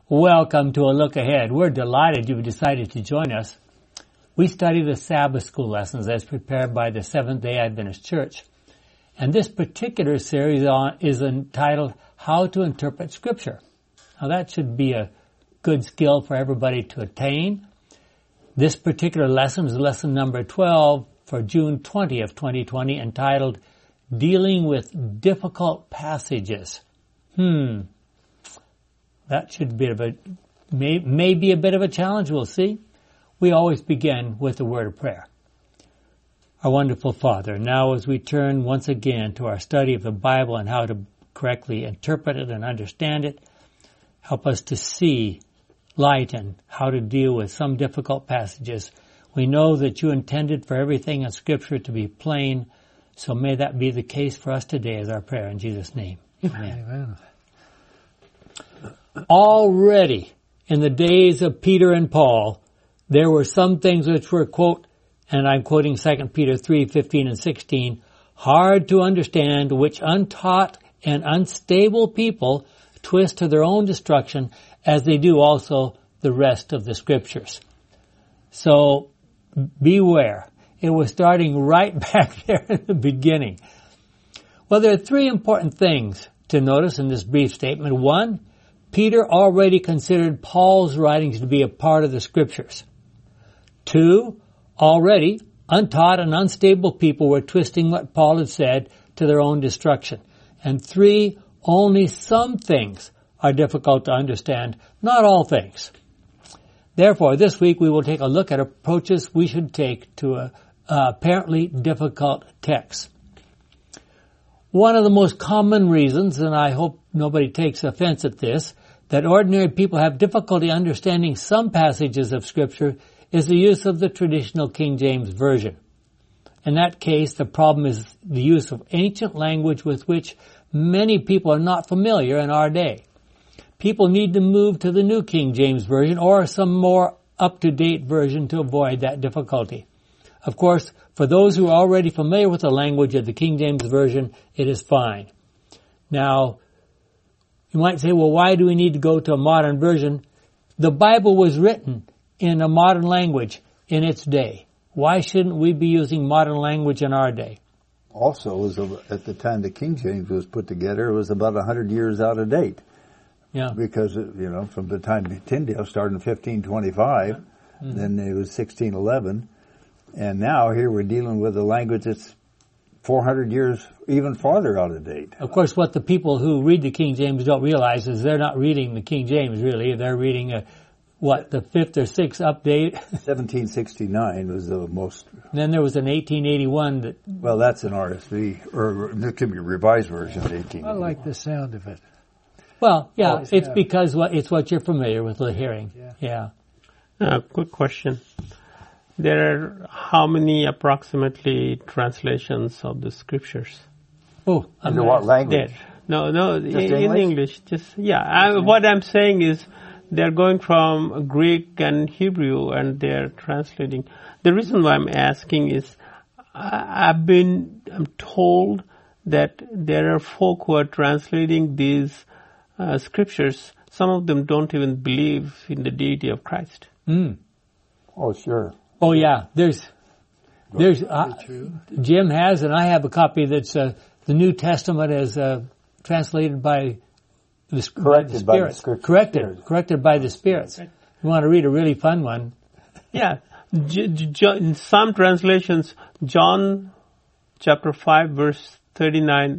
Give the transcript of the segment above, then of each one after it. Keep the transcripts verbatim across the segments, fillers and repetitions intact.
Welcome to A Look Ahead. We're delighted you've decided to join us. We study the Sabbath School lessons as prepared by the Seventh-day Adventist Church. And this particular series on, is entitled How to Interpret Scripture. Now that should be a good skill for everybody to attain. This particular lesson is lesson number twelve for June twentieth, twenty twenty, entitled Dealing with Difficult Passages. Hmm. That should be a bit, may, may be a bit of a challenge, we'll see. We always begin with a word of prayer. Our wonderful Father, now as we turn once again to our study of the Bible and how to correctly interpret it and understand it, help us to see light and how to deal with some difficult passages. We know that you intended for everything in Scripture to be plain, so may that be the case for us today as our prayer in Jesus' name. Amen. Amen. Already in the days of Peter and Paul, there were some things which were, quote, and I'm quoting Second Peter three, fifteen and sixteen, hard to understand, which untaught and unstable people twist to their own destruction, as they do also the rest of the Scriptures. So, beware. It was starting right back there in the beginning. Well, there are three important things to notice in this brief statement. One, Peter already considered Paul's writings to be a part of the Scriptures. Two, already untaught and unstable people were twisting what Paul had said to their own destruction. And three, only some things are difficult to understand, not all things. Therefore, this week we will take a look at approaches we should take to a, a apparently difficult text. One of the most common reasons, and I hope nobody takes offense at this, that ordinary people have difficulty understanding some passages of Scripture is the use of the traditional King James Version. In that case, the problem is the use of ancient language with which many people are not familiar in our day. People need to move to the New King James Version or some more up-to-date version to avoid that difficulty. Of course, for those who are already familiar with the language of the King James Version, it is fine. Now, you might say, well, why do we need to go to a modern version? The Bible was written in a modern language in its day. Why shouldn't we be using modern language in our day? Also, it was a, at the time the King James was put together, it was about one hundred years out of date. Yeah. Because, you know, from the time Tyndale started in fifteen twenty-five, yeah. mm-hmm. then it was sixteen eleven, and now here we're dealing with a language that's four hundred years even farther out of date. Of course, what the people who read the King James don't realize is they're not reading the King James, really. They're reading, a, what, the fifth or sixth update? seventeen sixty-nine was the most... And then there was an eighteen eighty-one that... Well, that's an R S V, or it could be a revised version of eighteen eighty-one. I like the sound of it. Well, yeah, Always it's have. because what, it's what you're familiar with the hearing. Yeah. yeah. Uh, quick question. There are how many approximately translations of the Scriptures? Oh, under what language? There. No, no, Just in English? English. Just yeah. I, what I'm saying is, they're going from Greek and Hebrew, and they're translating. The reason why I'm asking is, I, I've been I'm told that there are folk who are translating these uh, Scriptures. Some of them don't even believe in the deity of Christ. Mm. Oh, sure. Oh, yeah. There's, there's, uh, Jim has, and I have a copy that's, uh, the New Testament is, uh, translated by the, corrected by the by the Spirit. Corrected, Spirit. corrected by the Spirit. You want to read a really fun one? Yeah. J- J- in some translations, John chapter five, verse thirty-nine.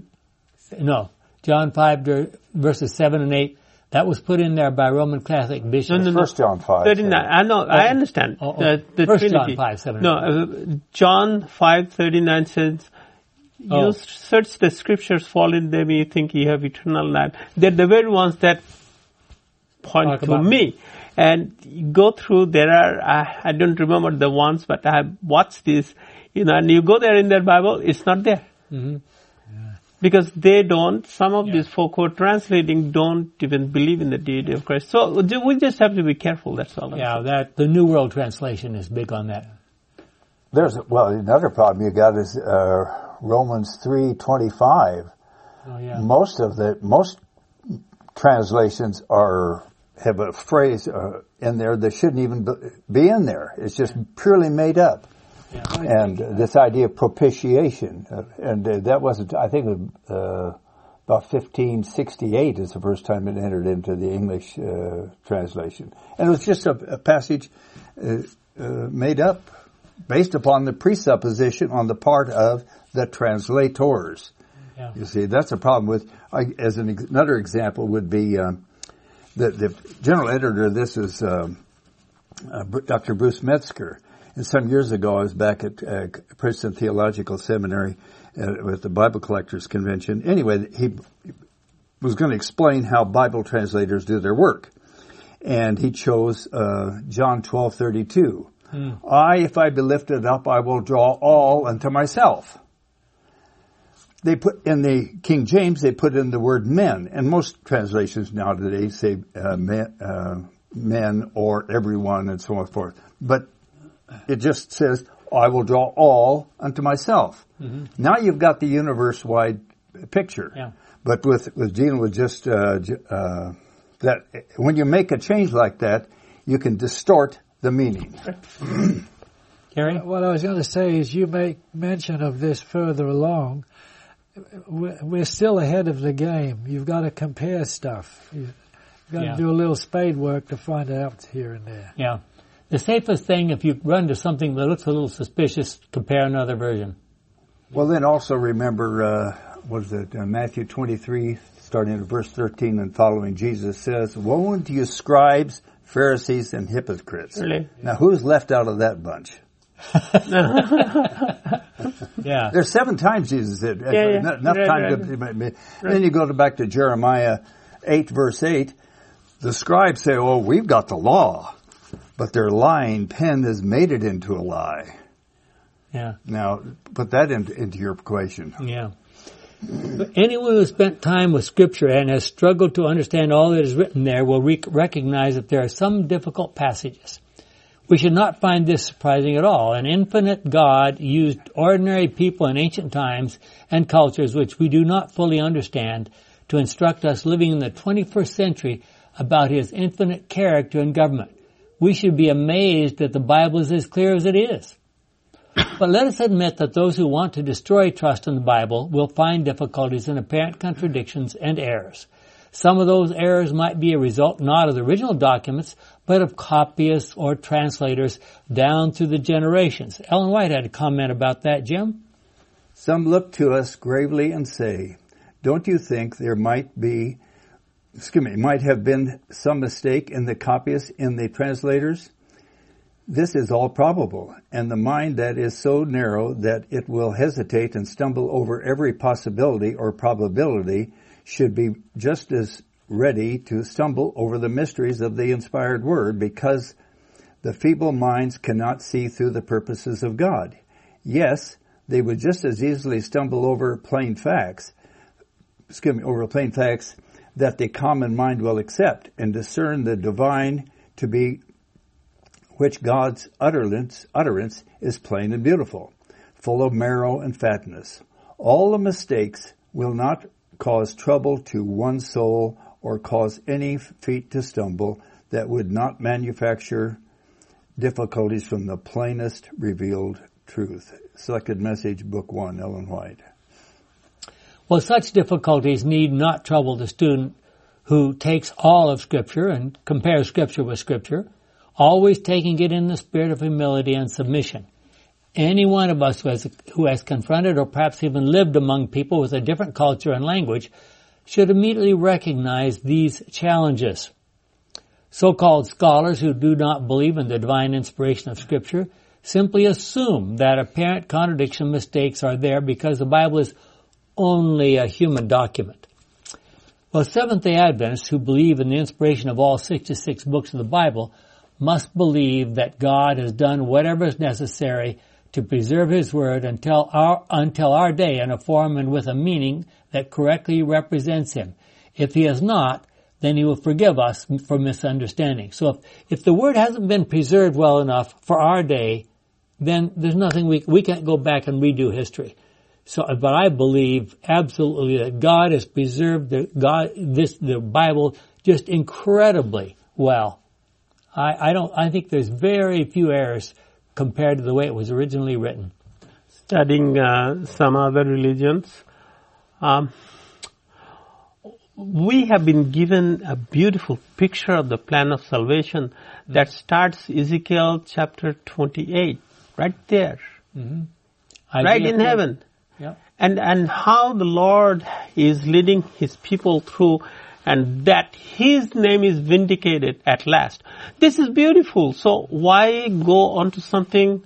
No. John five, verses seven and eight. That was put in there by Roman Catholic bishops. No, no, no. First John five. thirty-nine. I know, Oh. I understand. Oh, oh. The, the First Trinity. John five, seven. No, uh, John five thirty-nine says, you Oh. search the Scriptures, fall in them, you think you have eternal life. They're the very ones that point Talk to about me. And you go through, there are, I, I don't remember the ones, but I have watched this, you know, and you go there in their Bible, it's not there. Mm-hmm. Because they don't, some of Yeah. these folk who are translating don't even believe in the deity of Christ. So we just have to be careful, that's all. I'm Yeah, saying. that, the New World Translation is big on that. There's, well, another problem you got is, uh, Romans three twenty-five. Oh, yeah. Most of the, most translations are have a phrase uh, in there that shouldn't even be in there. It's just purely made up. Yeah. And uh, this idea of propitiation, uh, and uh, that wasn't, I think it was uh, about fifteen sixty-eight is the first time it entered into the English uh, translation. And it was just a, a passage uh, uh, made up based upon the presupposition on the part of the translators. Yeah. You see, that's a problem with, I, as an, another example would be, um, the, the general editor of this is um, uh, Doctor Bruce Metzger. And some years ago, I was back at uh, Princeton Theological Seminary uh, with the Bible Collectors Convention. Anyway, he was going to explain how Bible translators do their work. And he chose uh, John twelve thirty-two. Hmm. I, if I be lifted up, I will draw all unto myself. They put in the King James, they put in the word men. And most translations nowadays say uh, men, uh, men or everyone and so on and forth. But it just says, I will draw all unto myself. Mm-hmm. Now you've got the universe-wide picture. Yeah. But with, with dealing with just, uh, uh, that, when you make a change like that, you can distort the meaning. Gary? What I was going to say is you make mention of this further along. We're still ahead of the game. You've got to compare stuff. You've got yeah. to do a little spade work to find out here and there. Yeah. The safest thing, if you run to something that looks a little suspicious, compare another version. Well, then also remember, uh, what is it, uh, Matthew twenty-three, starting at verse thirteen and following, Jesus says, woe unto you scribes, Pharisees, and hypocrites. Really? Now, who's left out of that bunch? Yeah. There's seven times Jesus said, yeah, yeah. enough right, time right. to, right. Then you go to back to Jeremiah eight, verse eight, the scribes say, oh, we've got the law. But their lying pen has made it into a lie. Yeah. Now, put that into, into your equation. Yeah. But anyone who has spent time with Scripture and has struggled to understand all that is written there will rec- recognize that there are some difficult passages. We should not find this surprising at all. An infinite God used ordinary people in ancient times and cultures which we do not fully understand to instruct us living in the twenty-first century about His infinite character and government. We should be amazed that the Bible is as clear as it is. But let us admit that those who want to destroy trust in the Bible will find difficulties in apparent contradictions and errors. Some of those errors might be a result not of the original documents, but of copyists or translators down through the generations. Ellen White had a comment about that, Jim. Some look to us gravely and say, don't you think there might be Excuse me, might have been some mistake in the copyists, in the translators? This is all probable, and the mind that is so narrow that it will hesitate and stumble over every possibility or probability should be just as ready to stumble over the mysteries of the inspired word, because the feeble minds cannot see through the purposes of God. Yes, they would just as easily stumble over plain facts, excuse me, over plain facts that the common mind will accept and discern the divine to be which God's utterance, utterance is plain and beautiful, full of marrow and fatness. All the mistakes will not cause trouble to one soul or cause any feet to stumble that would not manufacture difficulties from the plainest revealed truth. Selected Message, Book one, Ellen White. Well, such difficulties need not trouble the student who takes all of Scripture and compares Scripture with Scripture, always taking it in the spirit of humility and submission. Any one of us who has, who has confronted or perhaps even lived among people with a different culture and language should immediately recognize these challenges. So-called scholars who do not believe in the divine inspiration of Scripture simply assume that apparent contradiction mistakes are there because the Bible is only a human document. Well, Seventh-day Adventists who believe in the inspiration of all sixty-six books of the Bible must believe that God has done whatever is necessary to preserve His Word until our, until our day in a form and with a meaning that correctly represents Him. If He has not, then He will forgive us for misunderstanding. So if, if the Word hasn't been preserved well enough for our day, then there's nothing we, we can't go back and redo history. So, but I believe absolutely that God has preserved the God, this, the Bible just incredibly well. I, I don't. I think there's very few errors compared to the way it was originally written. Studying uh, some other religions, um, we have been given a beautiful picture of the plan of salvation that starts Ezekiel chapter twenty-eight, right there, Mm-hmm. right in heaven. Yeah. And and how the Lord is leading His people through, and that His name is vindicated at last. This is beautiful. So why go on to something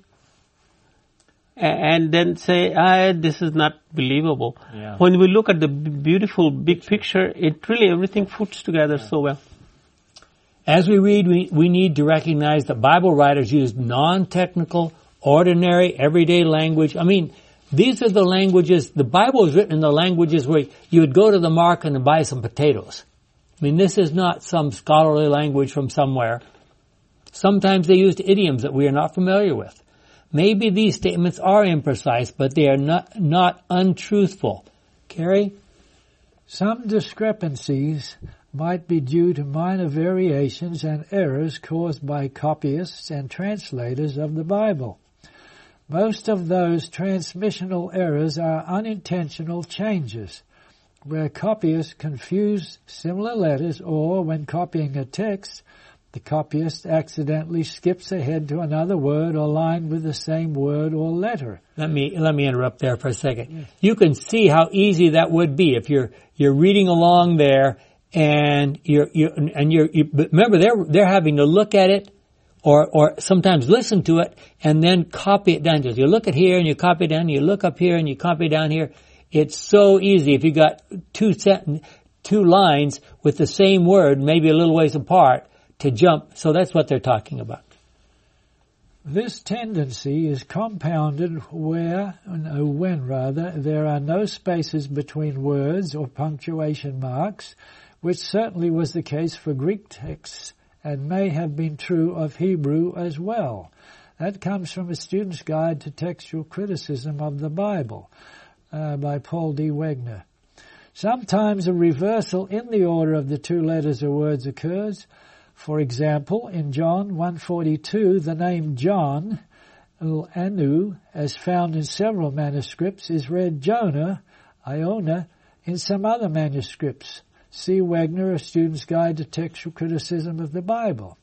and then say, ah, this is not believable? Yeah. When we look at the b- beautiful big picture, it really, everything fits together so well. As we read, we, we need to recognize that Bible writers used non-technical, ordinary, everyday language. I mean, these are the languages, the Bible is written in the languages where you would go to the market and buy some potatoes. I mean, this is not some scholarly language from somewhere. Sometimes they used idioms that we are not familiar with. Maybe these statements are imprecise, but they are not, not untruthful. Carrie? Some discrepancies might be due to minor variations and errors caused by copyists and translators of the Bible. Most of those transmissional errors are unintentional changes, where copyists confuse similar letters, or when copying a text, the copyist accidentally skips ahead to another word or line with the same word or letter. Let me let me interrupt there for a second. Yes. You can see how easy that would be if you're you're reading along there and you're you and you're you, but remember they're they're having to look at it or or sometimes listen to it and then copy it down. You look at here and you copy it down. You look up here and you copy down here. It's so easy if you got two sent two lines with the same word, maybe a little ways apart, to jump. So that's what they're talking about. This tendency is compounded where, no, when rather, there are no spaces between words or punctuation marks, which certainly was the case for Greek texts and may have been true of Hebrew as well. That comes from A Student's Guide to Textual Criticism of the Bible uh, by Paul D. Wegner. Sometimes a reversal in the order of the two letters or words occurs. For example, in John one forty-two, the name John, Anu, as found in several manuscripts, is read Jonah, Iona, in some other manuscripts. See Wegner, A Student's Guide to Textual Criticism of the Bible.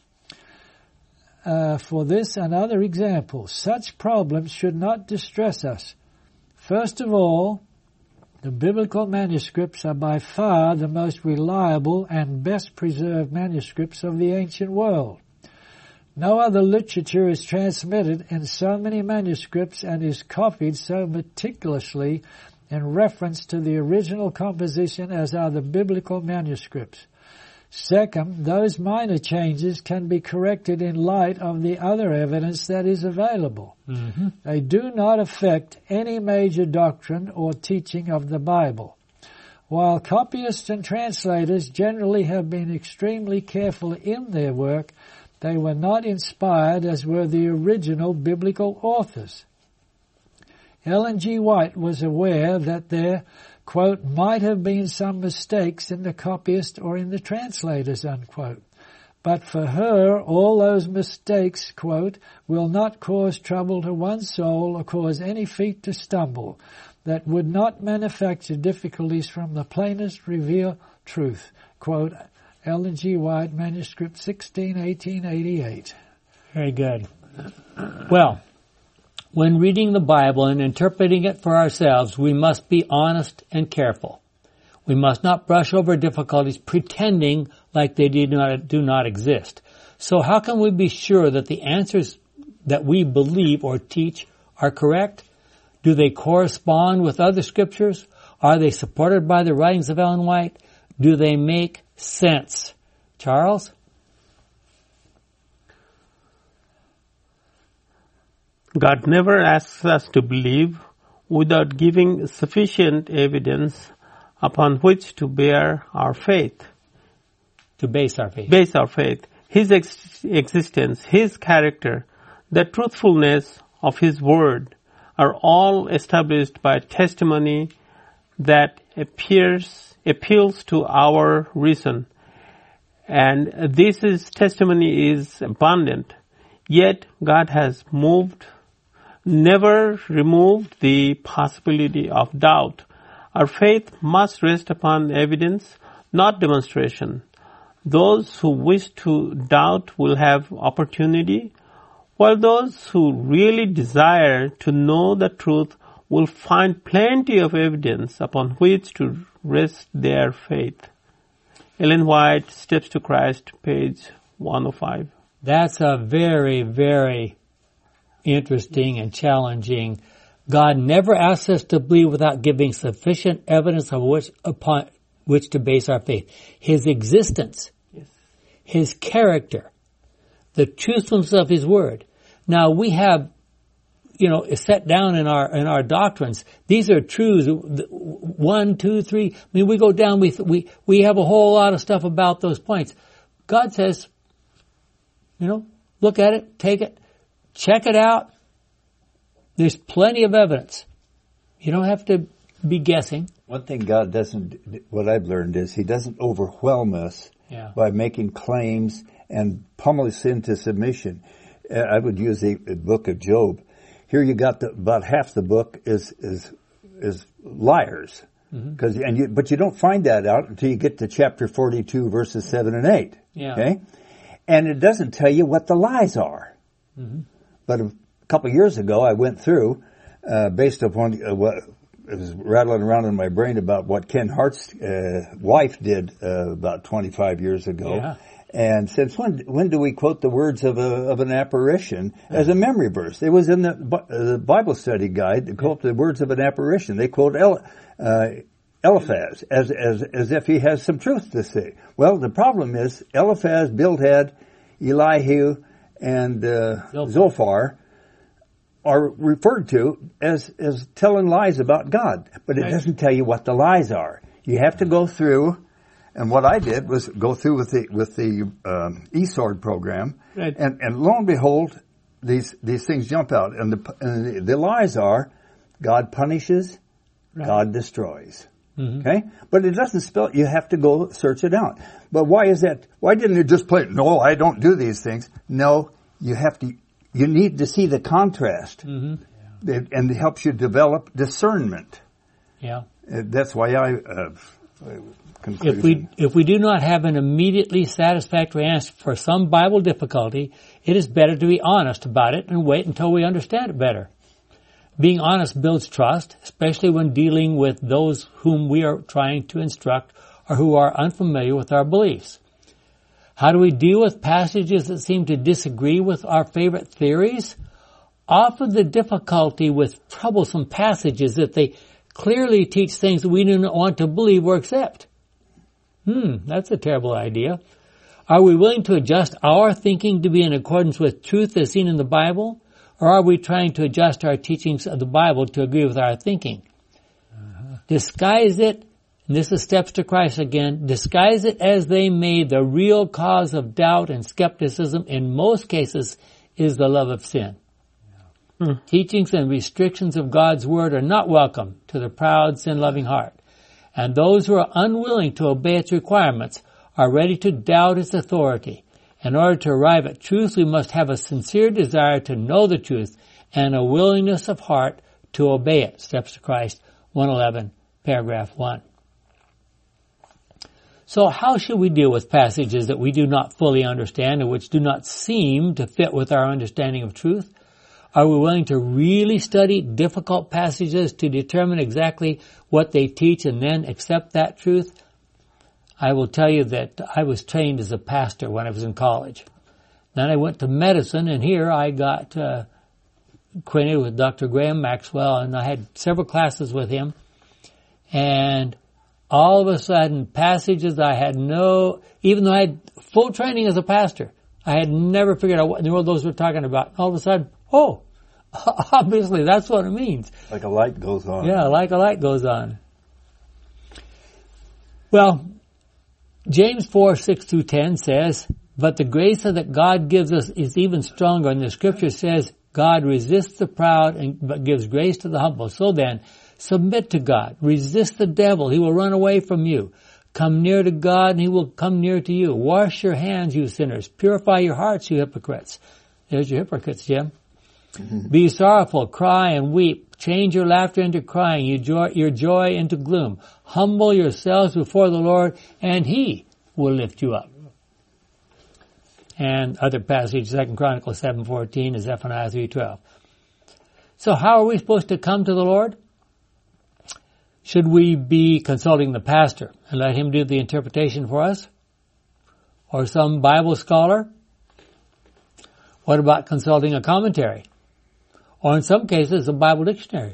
Uh, for this and other examples, such problems should not distress us. First of all, the biblical manuscripts are by far the most reliable and best preserved manuscripts of the ancient world. No other literature is transmitted in so many manuscripts and is copied so meticulously in reference to the original composition as are the biblical manuscripts. Second, those minor changes can be corrected in light of the other evidence that is available. Mm-hmm. They do not affect any major doctrine or teaching of the Bible. While copyists and translators generally have been extremely careful in their work, they were not inspired as were the original biblical authors. Ellen G. White was aware that there, quote, might have been some mistakes in the copyist or in the translators, unquote. But for her, all those mistakes, quote, will not cause trouble to one's soul or cause any feet to stumble, that would not manufacture difficulties from the plainest revealed truth, quote, Ellen G. White, manuscript sixteen, eighteen eighty-eight. Very good. Well, when reading the Bible and interpreting it for ourselves, we must be honest and careful. We must not brush over difficulties pretending like they do not, do not exist. So how can we be sure that the answers that we believe or teach are correct? Do they correspond with other scriptures? Are they supported by the writings of Ellen White? Do they make sense? Charles? God never asks us to believe without giving sufficient evidence upon which to bear our faith. To base our faith. Base our faith. His ex- existence, His character, the truthfulness of His word are all established by testimony that appears, appeals to our reason. And this is, testimony is abundant. Yet God has moved, never removed the possibility of doubt. Our faith must rest upon evidence, not demonstration. Those who wish to doubt will have opportunity, while those who really desire to know the truth will find plenty of evidence upon which to rest their faith. Ellen White, Steps to Christ, page one oh five. That's a very, very interesting and challenging. God never asks us to believe without giving sufficient evidence of which, upon which to base our faith. His existence, yes. His character, the truthfulness of His Word. Now we have, you know, set down in our in our doctrines. These are truths. One, two, three. I mean, we go down. We we we have a whole lot of stuff about those points. God says, you know, look at it, take it, check it out. There's plenty of evidence. You don't have to be guessing. One thing God doesn't, what I've learned is He doesn't overwhelm us yeah. by making claims and pummel us into submission. Uh, I would use the, the book of Job. Here you got the, about half the book is is is liars, because mm-hmm. and you, but you don't find that out until you get to chapter forty-two, verses seven and eight. Yeah. Okay, and it doesn't tell you what the lies are. Mm-hmm. But a couple of years ago, I went through uh, based upon uh, what was rattling around in my brain about what Ken Hart's uh, wife did uh, about twenty-five years ago. Yeah. And since when when do we quote the words of a of an apparition as a memory verse? It was in the, uh, the Bible study guide. They quote the words of an apparition. They quote El, uh, Eliphaz as as as if he has some truth to say. Well, the problem is Eliphaz, Bildad, Elihu, and uh, Zophar. Zophar are referred to as as telling lies about God, but it right. doesn't tell you what the lies are. You have to go through. And what I did was go through with the with the um, eSword program, right. and and lo and behold, these these things jump out, and the and the, the lies are, God punishes, right. God destroys. Mm-hmm. Okay, but it doesn't spell. You have to go search it out. But why is that? Why didn't it just play? No, I don't do these things. No, you have to. You need to see the contrast, mm-hmm. yeah. it, and it helps you develop discernment. Yeah, that's why I. Uh, If we if we do not have an immediately satisfactory answer for some Bible difficulty, it is better to be honest about it and wait until we understand it better. Being honest builds trust, especially when dealing with those whom we are trying to instruct or who are unfamiliar with our beliefs. How do we deal with passages that seem to disagree with our favorite theories? Often the difficulty with troublesome passages that they clearly teach things that we do not want to believe or accept. Hmm, that's a terrible idea. Are we willing to adjust our thinking to be in accordance with truth as seen in the Bible? Or are we trying to adjust our teachings of the Bible to agree with our thinking? Uh-huh. Disguise it, and this is Steps to Christ again, disguise it as they may, the real cause of doubt and skepticism in most cases is the love of sin. Hmm. Teachings and restrictions of God's Word are not welcome to the proud, sin-loving heart. And those who are unwilling to obey its requirements are ready to doubt its authority. In order to arrive at truth, we must have a sincere desire to know the truth and a willingness of heart to obey it. Steps to Christ, one eleven, paragraph one. So how should we deal with passages that we do not fully understand and which do not seem to fit with our understanding of truth? Are we willing to really study difficult passages to determine exactly what they teach and then accept that truth? I will tell you that I was trained as a pastor when I was in college. Then I went to medicine, and here I got uh, acquainted with Doctor Graham Maxwell, and I had several classes with him. And all of a sudden, passages I had no, even though I had full training as a pastor, I had never figured out what in the world those were talking about. All of a sudden, oh, obviously that's what it means. Like a light goes on. Yeah, like a light goes on. Well, James four, six through ten says, but the grace that God gives us is even stronger. And the scripture says, God resists the proud and but gives grace to the humble. So then, submit to God. Resist the devil. He will run away from you. Come near to God and He will come near to you. Wash your hands, you sinners. Purify your hearts, you hypocrites. There's your hypocrites, Jim. Mm-hmm. Be sorrowful, cry and weep. Change your laughter into crying, your joy, your joy into gloom. Humble yourselves before the Lord, and He will lift you up. And other passage, Second Chronicles seven fourteen and Zephaniah three twelve. So how are we supposed to come to the Lord? Should we be consulting the pastor and let him do the interpretation for us? Or some Bible scholar? What about consulting a commentary? Or in some cases, a Bible dictionary.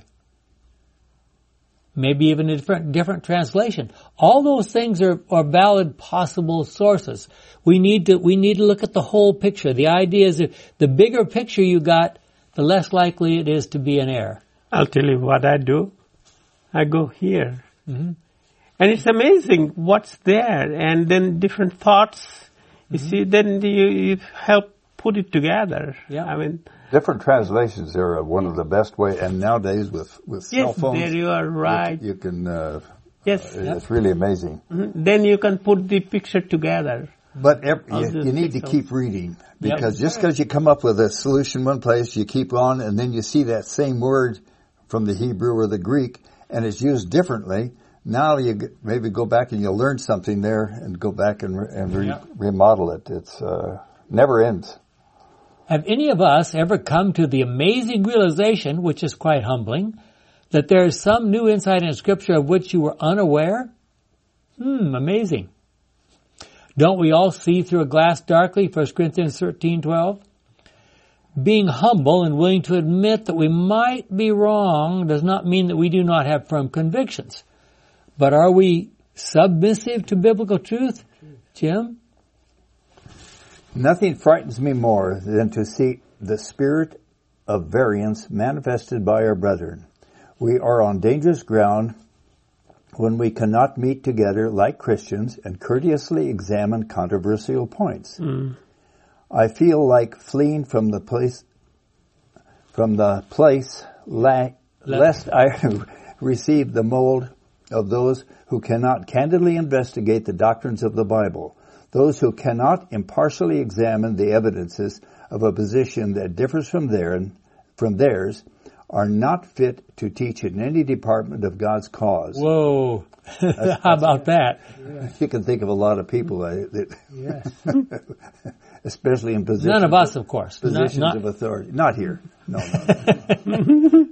Maybe even a different, different translation. All those things are, are valid possible sources. We need to, we need to look at the whole picture. The idea is that the bigger picture you got, the less likely it is to be an error. I'll tell you what I do. I go here. Mm-hmm. And it's amazing what's there. And then different thoughts, you mm-hmm. see, then you, you help put it together. Yeah. I mean, different translations are one of the best way, and nowadays with, with yes, cell phones, there you are right. You, you can, uh, yes. uh, it's really amazing. Mm-hmm. Then you can put the picture together. But every, you, you need to keep reading, because yep. just because you come up with a solution one place, you keep on, and then you see that same word from the Hebrew or the Greek, and it's used differently. Now you maybe go back and you'll learn something there, and go back and, re, and re, yep. remodel it. It's uh, never ends. Have any of us ever come to the amazing realization, which is quite humbling, that there is some new insight in Scripture of which you were unaware? Hmm, amazing. Don't we all see through a glass darkly, First Corinthians thirteen twelve? Being humble and willing to admit that we might be wrong does not mean that we do not have firm convictions. But are we submissive to biblical truth, Jim? Nothing frightens me more than to see the spirit of variance manifested by our brethren. We are on dangerous ground when we cannot meet together like Christians and courteously examine controversial points. Mm. I feel like fleeing from the place, from the place, la- lest I receive the mold of those who cannot candidly investigate the doctrines of the Bible. Those who cannot impartially examine the evidences of a position that differs from their, from theirs are not fit to teach in any department of God's cause. Whoa. How about that? Yeah. You can think of a lot of people uh, that, yes. especially in positions. None of us, of course. Positions not, not, of authority. Not here. No, no.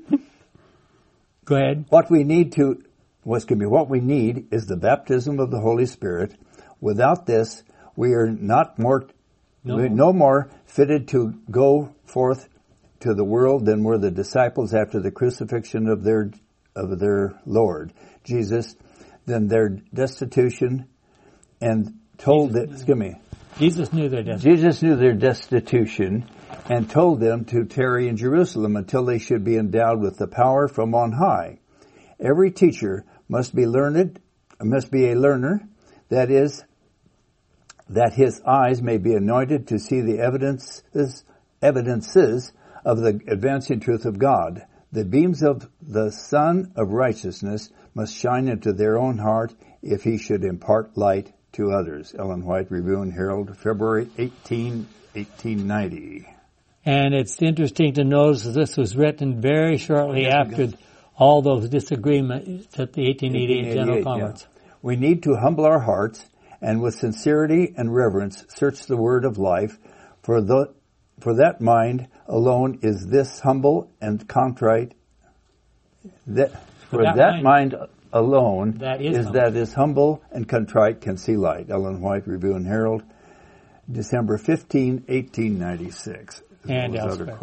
Go ahead. What we need to, what's going to be what we need is the baptism of the Holy Spirit. Without this, we are not more, no. we're no more fitted to go forth to the world than were the disciples after the crucifixion of their of their Lord Jesus, than their destitution, and told that. Excuse me. Jesus knew their destitution. Jesus knew their destitution, and told them to tarry in Jerusalem until they should be endowed with the power from on high. Every teacher must be learned, must be a learner, that is, that his eyes may be anointed to see the evidences, evidences of the advancing truth of God. The beams of the Sun of Righteousness must shine into their own heart if he should impart light to others. Ellen White, Review and Herald, February eighteenth, eighteen ninety. And it's interesting to notice that this was written very shortly yes, after all those disagreements at the eighteen eighty-eight General Conference. Yeah. We need to humble our hearts and with sincerity and reverence search the word of life, for the for that mind alone is this humble and contrite. That for, for that, that mind, mind alone that is, is that is humble and contrite can see light. Ellen White, Review and Herald, December fifteenth, eighteen ninety-six. And elsewhere.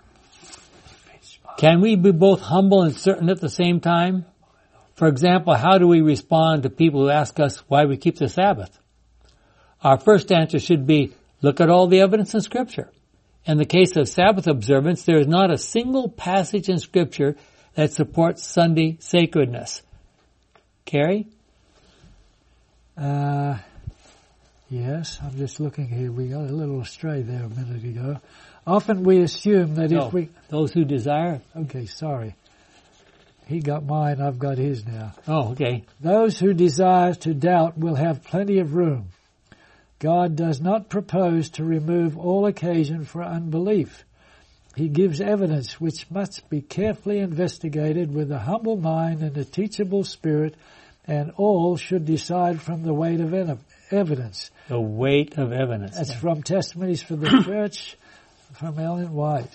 Can we be both humble and certain at the same time? For example, how do we respond to people who ask us why we keep the Sabbath? Our first answer should be, look at all the evidence in Scripture. In the case of Sabbath observance, there is not a single passage in Scripture that supports Sunday sacredness. Carrie? Uh, yes, I'm just looking here. We got a little astray there a minute ago. Often we assume that no, if we... those who desire. Okay, sorry. He got mine, I've got his now. Oh, okay. Those who desire to doubt will have plenty of room. God does not propose to remove all occasion for unbelief. He gives evidence which must be carefully investigated with a humble mind and a teachable spirit, and all should decide from the weight of evidence. The weight of evidence. That's from Testimonies for the Church, from Ellen White.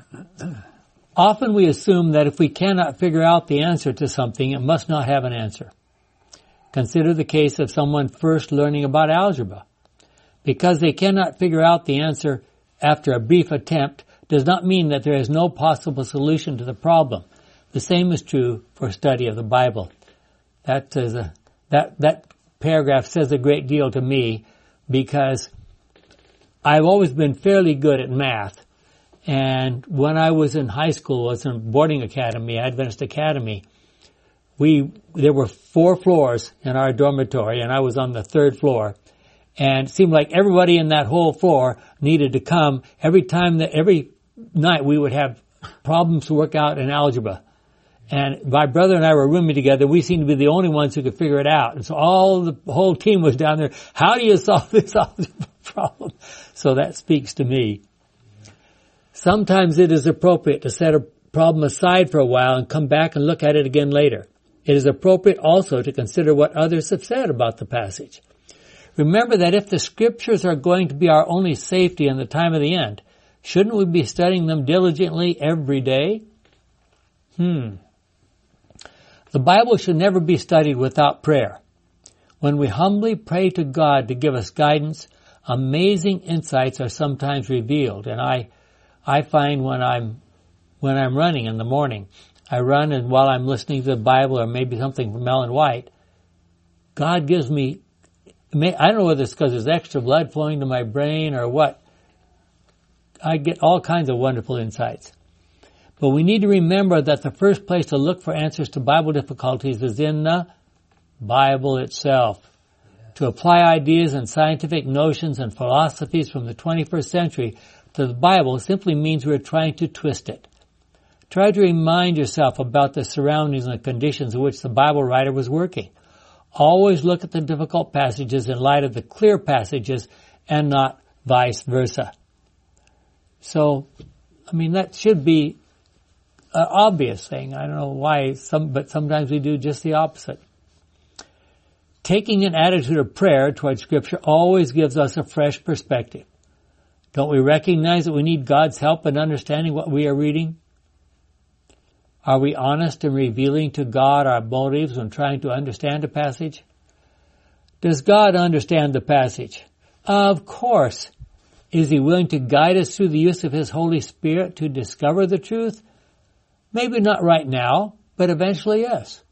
Often we assume that if we cannot figure out the answer to something, it must not have an answer. Consider the case of someone first learning about algebra. Because they cannot figure out the answer after a brief attempt does not mean that there is no possible solution to the problem. The same is true for study of the Bible. That is a, that that paragraph says a great deal to me, because I've always been fairly good at math. And when I was in high school, I was in boarding academy, Adventist Academy, we there were four floors in our dormitory, and I was on the third floor. And it seemed like everybody in that whole floor needed to come. Every time that, every night we would have problems to work out in algebra. And my brother and I were rooming together. We seemed to be the only ones who could figure it out. And so all the whole team was down there. How do you solve this algebra problem? So that speaks to me. Sometimes it is appropriate to set a problem aside for a while and come back and look at it again later. It is appropriate also to consider what others have said about the passage. Remember that if the Scriptures are going to be our only safety in the time of the end, shouldn't we be studying them diligently every day? Hmm. The Bible should never be studied without prayer. When we humbly pray to God to give us guidance, amazing insights are sometimes revealed. And I, I find when I'm, when I'm running in the morning, I run, and while I'm listening to the Bible or maybe something from Ellen White, God gives me, I don't know whether it's because there's extra blood flowing to my brain or what. I get all kinds of wonderful insights. But we need to remember that the first place to look for answers to Bible difficulties is in the Bible itself. Yeah. To apply ideas and scientific notions and philosophies from the twenty-first century to the Bible simply means we're trying to twist it. Try to remind yourself about the surroundings and the conditions in which the Bible writer was working. Always look at the difficult passages in light of the clear passages and not vice versa. So, I mean, that should be an obvious thing. I don't know why, some, but sometimes we do just the opposite. Taking an attitude of prayer towards Scripture always gives us a fresh perspective. Don't we recognize that we need God's help in understanding what we are reading? Are we honest in revealing to God our motives when trying to understand a passage? Does God understand the passage? Of course. Is He willing to guide us through the use of His Holy Spirit to discover the truth? Maybe not right now, but eventually yes.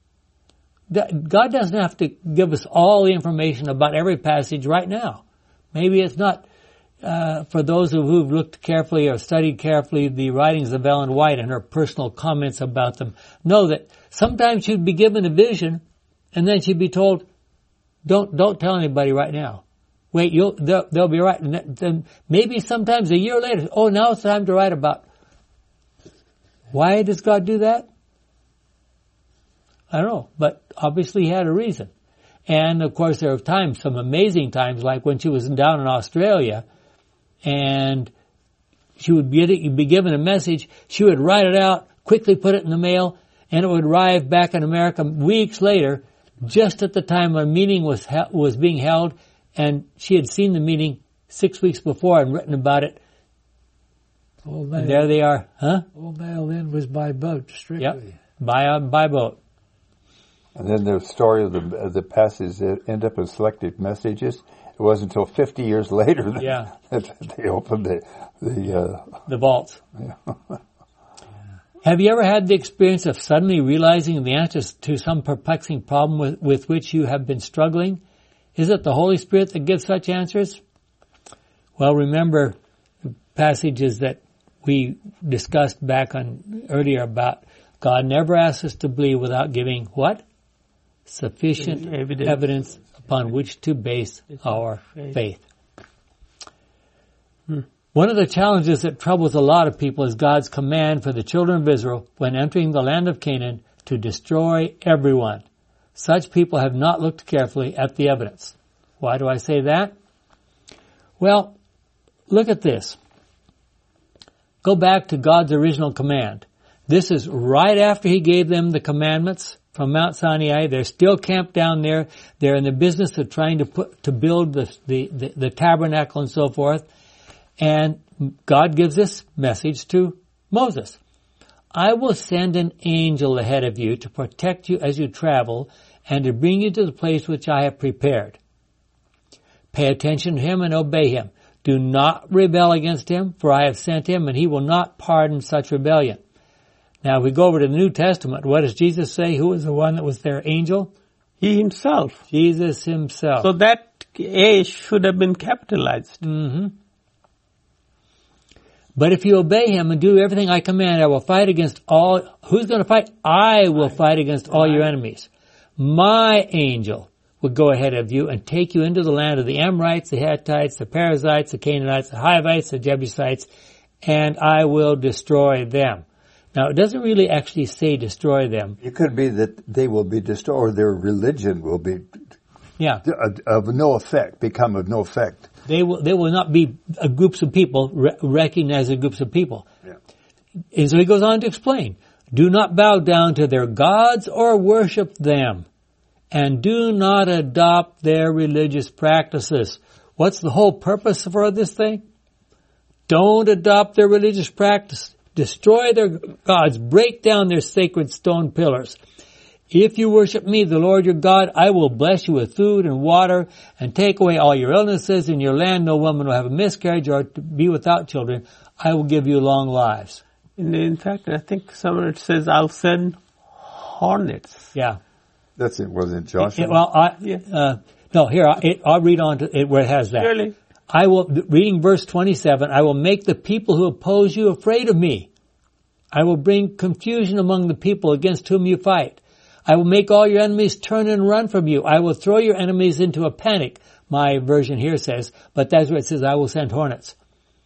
God doesn't have to give us all the information about every passage right now. Maybe it's not Uh, for those who've looked carefully or studied carefully the writings of Ellen White and her personal comments about them, know that sometimes she'd be given a vision and then she'd be told, don't, don't tell anybody right now. Wait, you'll, they'll, they'll be right. And then maybe sometimes a year later, oh, now it's time to write about. Why does God do that? I don't know, but obviously He had a reason. And of course there are times, some amazing times, like when she was down in Australia, and she would be, be given a message, she would write it out, quickly put it in the mail, and it would arrive back in America weeks later, just at the time a meeting was was being held, and she had seen the meeting six weeks before and written about it. All mail, and there they are, huh? All mail in was by boat, strictly. Yep, by, uh, by boat. And then the story of the, of the passages that end up as selected messages. It wasn't until fifty years later that, yeah. that they opened the the, uh, the vaults. Yeah. Have you ever had the experience of suddenly realizing the answers to some perplexing problem with, with which you have been struggling? Is it the Holy Spirit that gives such answers? Well, remember the passages that we discussed back on earlier about God never asks us to believe without giving what? Sufficient evidence. evidence upon which to base our faith. Hmm. One of the challenges that troubles a lot of people is God's command for the children of Israel when entering the land of Canaan to destroy everyone. Such people have not looked carefully at the evidence. Why do I say that? Well, look at this. Go back to God's original command. This is right after He gave them the commandments from Mount Sinai. They're still camped down there. They're in the business of trying to put, to build the, the, the, the tabernacle and so forth. And God gives this message to Moses. I will send an angel ahead of you to protect you as you travel and to bring you to the place which I have prepared. Pay attention to him and obey him. Do not rebel against him, for I have sent him, and he will not pardon such rebellion. Now, if we go over to the New Testament, what does Jesus say? Who was the one that was their angel? He himself. Jesus himself. So that A should have been capitalized. Mm-hmm. But if you obey him and do everything I command, I will fight against all... Who's going to fight? I will fight against all your enemies. My angel will go ahead of you and take you into the land of the Amorites, the Hittites, the Perizzites, the Canaanites, the Hivites, the Jebusites, and I will destroy them. Now, it doesn't really actually say destroy them. It could be that they will be destroyed, or their religion will be yeah. of no effect, become of no effect. They will, they will not be uh, groups of people, re- recognized as groups of people. Yeah. And so he goes on to explain, do not bow down to their gods or worship them, and do not adopt their religious practices. What's the whole purpose for this thing? Don't adopt their religious practice. Destroy their gods. Break down their sacred stone pillars. If you worship me, the Lord your God, I will bless you with food and water and take away all your illnesses. In your land no woman will have a miscarriage or to be without children. I will give you long lives. In, in fact, I think somewhere it says, I'll send hornets. Yeah. That's it, was it Joshua? It, well, I, Yeah. uh, no, here, I, it, I'll read on to it where it has that. Really? I will, reading verse twenty-seven, I will make the people who oppose you afraid of me. I will bring confusion among the people against whom you fight. I will make all your enemies turn and run from you. I will throw your enemies into a panic, my version here says, but that's what it says, I will send hornets.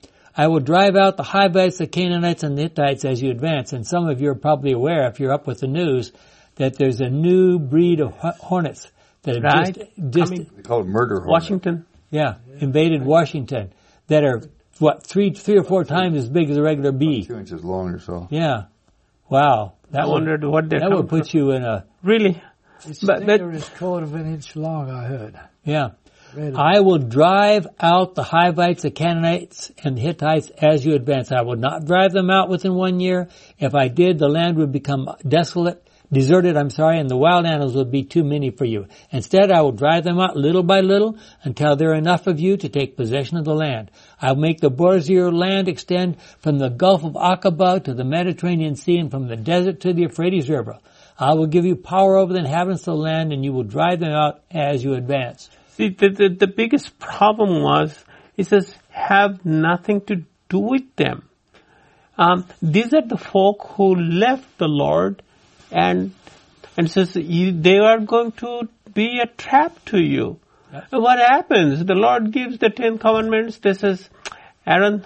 I will drive out the Hivites, the Canaanites, and the Hittites as you advance. And some of you are probably aware, if you're up with the news, that there's a new breed of hornets that have right. just, just Coming. They call it murder hornet. Washington. yeah, invaded Washington, that are, what, three, three or four times as big as a regular bee. Two inches long or so. Yeah. Wow. That I would, wondered what they that would put you in a, Really? Its But- stinger but- is quarter of an inch long, I heard. yeah. Read it. I will drive out the Hivites, the Canaanites, and the Hittites as you advance. I will not drive them out within one year. If I did, the land would become desolate, deserted, I'm sorry, and the wild animals would be too many for you. Instead, I will drive them out little by little until there are enough of you to take possession of the land. I will make the borders of your land extend from the Gulf of Aqaba to the Mediterranean Sea and from the desert to the Euphrates River. I will give you power over the inhabitants of the land, and you will drive them out as you advance. See, the, the, the biggest problem was, he says, have nothing to do with them. Um, these are the folk who left the Lord, and and says you, they are going to be a trap to you. Yep. And what happens? The Lord gives the Ten Commandments. This is, Aaron,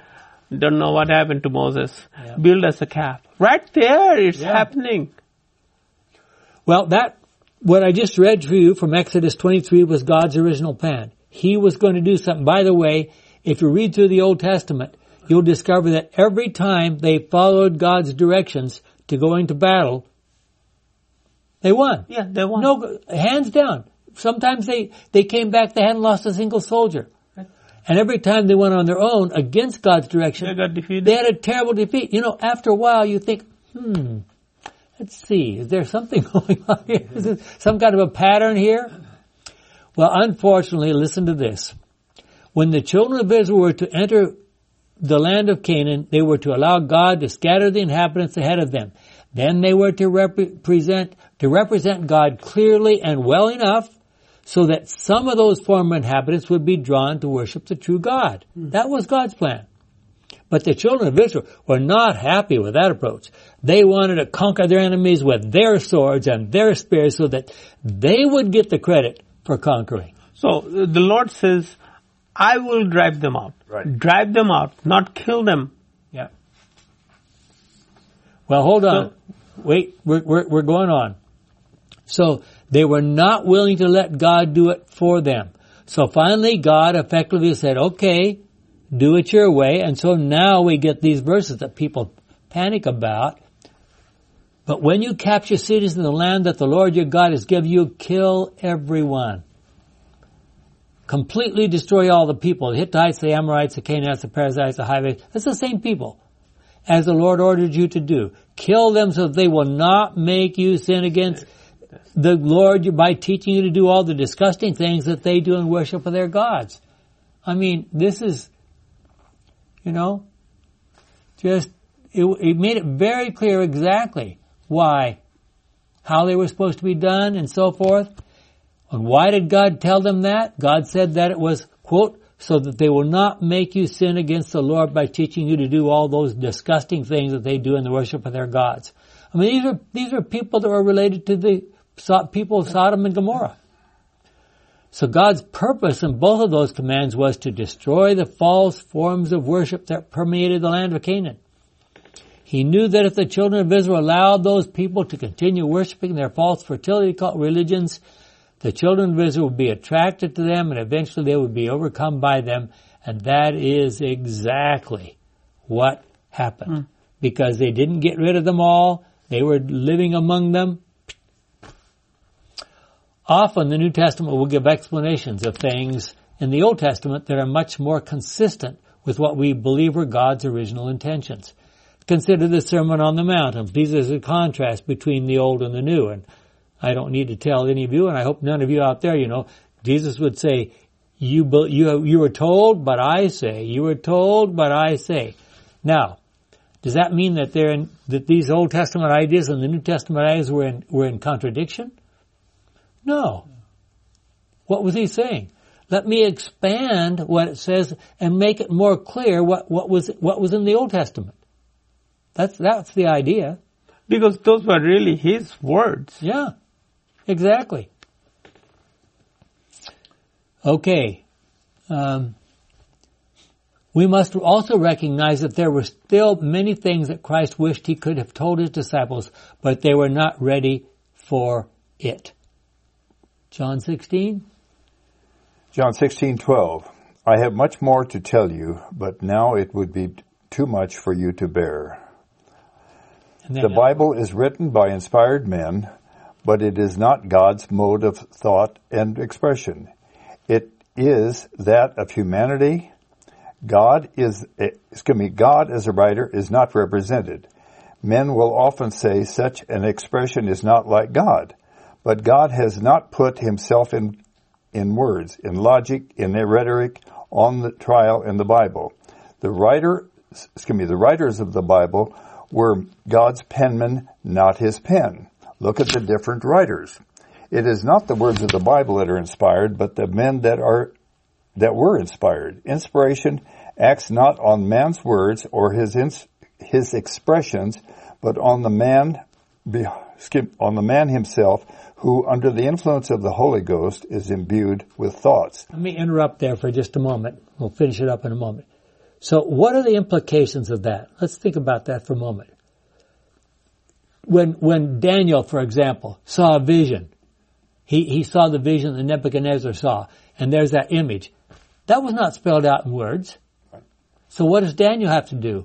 don't know what happened to Moses. Yep. Build us a calf. Right there, it's Yeah. happening. Well, that, what I just read for you from Exodus twenty-three was God's original plan. He was going to do something. By the way, if you read through the Old Testament, you'll discover that every time they followed God's directions to go into battle, they won. Yeah, they won. No, hands down. Sometimes they, they came back, they hadn't lost a single soldier. And every time they went on their own against God's direction, They got defeated. they had a terrible defeat. You know, after a while you think, hmm, let's see, is there something going on here? Is there some kind of a pattern here? Well, unfortunately, listen to this. When the children of Israel were to enter the land of Canaan, they were to allow God to scatter the inhabitants ahead of them. Then they were to represent, to represent God clearly and well enough so that some of those former inhabitants would be drawn to worship the true God. That was God's plan. But the children of Israel were not happy with that approach. They wanted to conquer their enemies with their swords and their spears so that they would get the credit for conquering. So uh, the Lord says, I will drive them out. Right. Drive them out, not kill them. Yeah. Well, hold on. wait, we're, we're, we're going on. So they were not willing to let God do it for them. So finally God effectively said, okay, do it your way. And so now we get these verses that people panic about. But when you capture cities in the land that the Lord your God has given you, kill everyone. Completely destroy all the people. The Hittites, the Amorites, the Canaanites, the Perizzites, the Hivites. That's the same people as the Lord ordered you to do. Kill them so that they will not make you sin against the Lord by teaching you to do all the disgusting things that they do in worship of their gods. I mean, this is, you know, just, it, it made it very clear exactly why, how they were supposed to be done and so forth. And why did God tell them that? God said that it was, quote, so that they will not make you sin against the Lord by teaching you to do all those disgusting things that they do in the worship of their gods. I mean, these are, these are people that were related to the people of Sodom and Gomorrah. So God's purpose in both of those commands was to destroy the false forms of worship that permeated the land of Canaan. He knew that if the children of Israel allowed those people to continue worshiping their false fertility cult religions, the children of Israel would be attracted to them and eventually they would be overcome by them. And that is exactly what happened. Mm. Because they didn't get rid of them all. They were living among them. Often the New Testament will give explanations of things in the Old Testament that are much more consistent with what we believe were God's original intentions. Consider the Sermon on the Mount. These are the contrast between the Old and the New. And I don't need to tell any of you, and I hope none of you out there, you know, Jesus would say, you, you, you were told, but I say. You were told, but I say. Now, does that mean that they're in, that these Old Testament ideas and the New Testament ideas were in, were in contradiction? No. What was he saying? Let me expand what it says and make it more clear what, what was, what was in the Old Testament. That's, that's the idea. Because those were really his words. Yeah, exactly. Okay. Um, we must also recognize that there were still many things that Christ wished he could have told his disciples, but they were not ready for it. John sixteen? John sixteen twelve. I have much more to tell you, but now it would be too much for you to bear. The Bible is written by inspired men, but it is not God's mode of thought and expression. It is that of humanity. God is, excuse me, God as a writer is not represented. Men will often say such an expression is not like God, but God has not put himself in, in words, in logic, in rhetoric, on the trial in the Bible. The writer, excuse me, the writers of the Bible were God's penmen, not his pen. Look at the different writers. It is not the words of the Bible that are inspired, but the men that are, that were inspired. Inspiration acts not on man's words or his, ins, his expressions, but on the man, on the man himself, who under the influence of the Holy Ghost is imbued with thoughts. Let me interrupt there for just a moment. We'll finish it up in a moment. So what are the implications of that? Let's think about that for a moment. When, when Daniel, for example, saw a vision, he, he saw the vision that Nebuchadnezzar saw, and there's that image. That was not spelled out in words. So what does Daniel have to do?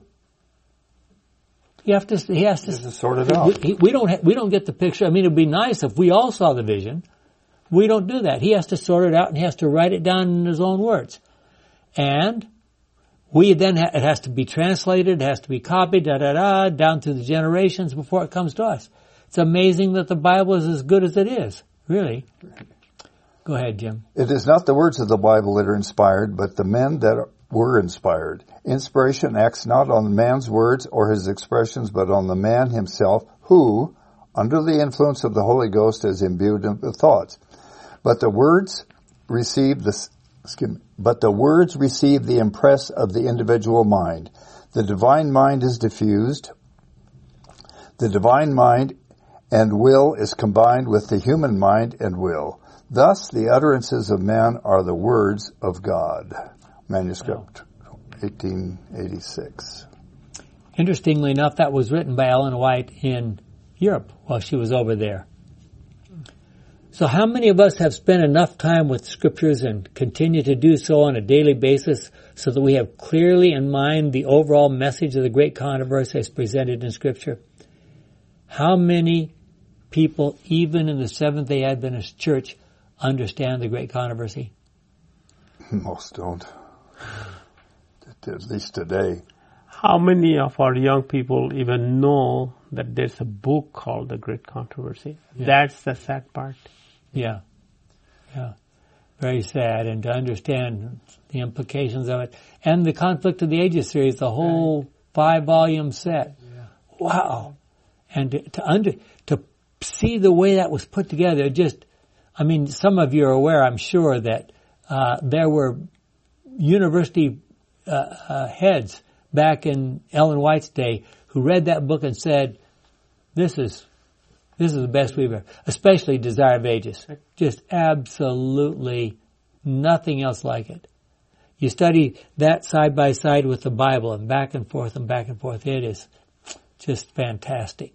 He have to, he has to, to sort it out. We, we don't, ha, we don't get the picture. I mean, it'd be nice if we all saw the vision. We don't do that. He has to sort it out and he has to write it down in his own words. And we then, ha- it has to be translated, it has to be copied, da da da, down through the generations before it comes to us. It's amazing that the Bible is as good as it is, really. Go ahead, Jim. It is not the words of the Bible that are inspired, but the men that were inspired. Inspiration acts not on man's words or his expressions, but on the man himself, who, under the influence of the Holy Ghost, is imbued with thoughts. But the words receive the excuse me, but the words receive the impress of the individual mind. The divine mind is diffused. The divine mind and will is combined with the human mind and will. Thus, the utterances of man are the words of God. Manuscript eighteen eighty-six. Interestingly enough, that was written by Ellen White in Europe while she was over there. So how many of us have spent enough time with scriptures and continue to do so on a daily basis so that we have clearly in mind the overall message of the great controversy as presented in scripture? How many people, even in the Seventh-day Adventist Church, understand the great controversy? Most don't. At least today. How many of our young people even know that there's a book called The Great Controversy? Yeah. That's the sad part. Yeah. Yeah. Very sad. And to understand the implications of it. And the Conflict of the Ages series, the whole five-volume set. Yeah. Wow. And to, to under to see the way that was put together, just, I mean, some of you are aware, I'm sure, that uh, there were university uh, uh, heads back in Ellen White's day who read that book and said, this is this is the best we've ever, especially Desire of Ages. Just absolutely nothing else like it. You study that side by side with the Bible and back and forth and back and forth. It is just fantastic.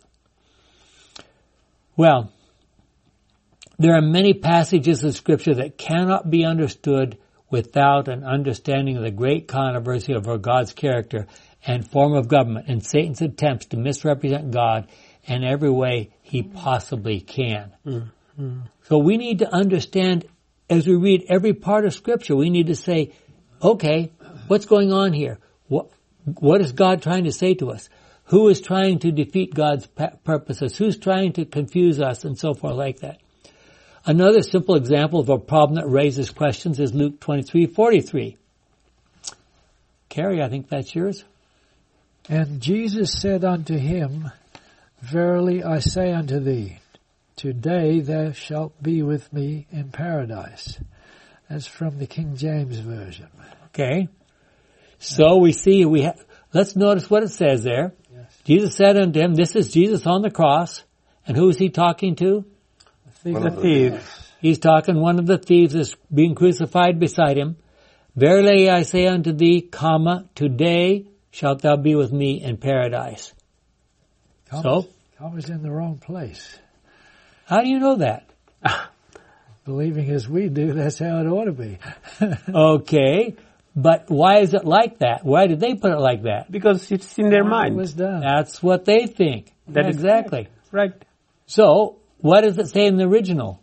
Well, there are many passages of Scripture that cannot be understood without an understanding of the great controversy of our God's character and form of government and Satan's attempts to misrepresent God in every way he possibly can. Mm-hmm. So we need to understand, as we read every part of Scripture, we need to say, okay, what's going on here? What, what is God trying to say to us? Who is trying to defeat God's purposes? Who's trying to confuse us and so forth like that? Another simple example of a problem that raises questions is Luke twenty-three forty-three. Carrie, I think that's yours. And Jesus said unto him, Verily I say unto thee, today thou shalt be with me in paradise. That's from the King James Version. Okay. So we see, we ha- let's notice what it says there. Yes. Jesus said unto him, this is Jesus on the cross. And who is he talking to? The The thieves. He's talking, one of the thieves is being crucified beside him. Verily I say unto thee, comma, today shalt thou be with me in paradise. Comma's, So? Comma's in the wrong place. How do you know that? Believing as we do, that's how it ought to be. Okay. But why is it like that? Why did they put it like that? Because it's in their It mind. was done. That's what they think. That is exactly. Right. So, what does it say in the original?